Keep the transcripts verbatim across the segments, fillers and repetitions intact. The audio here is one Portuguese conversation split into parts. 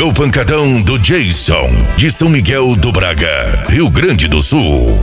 É o pancadão do Jason, de São Miguel do Braga, Rio Grande do Sul.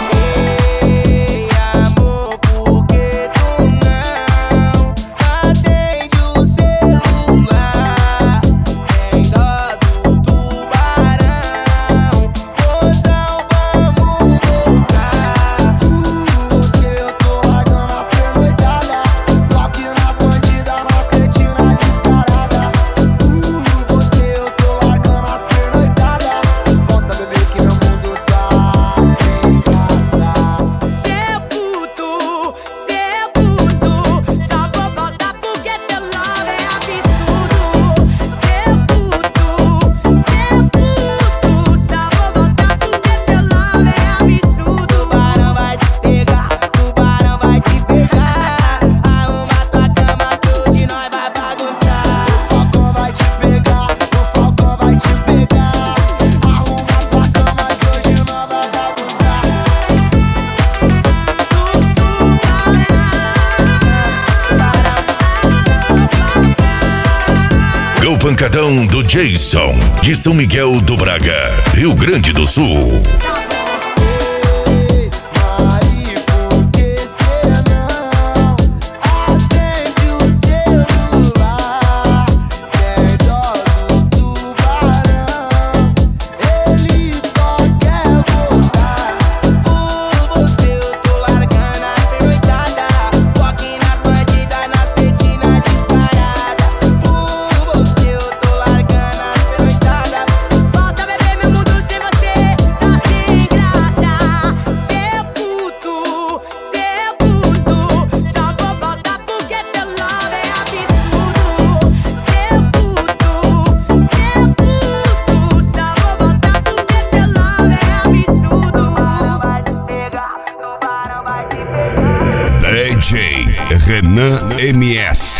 É o pancadão do Jason, de São Miguel do Braga, Rio Grande do Sul. D J Renan M S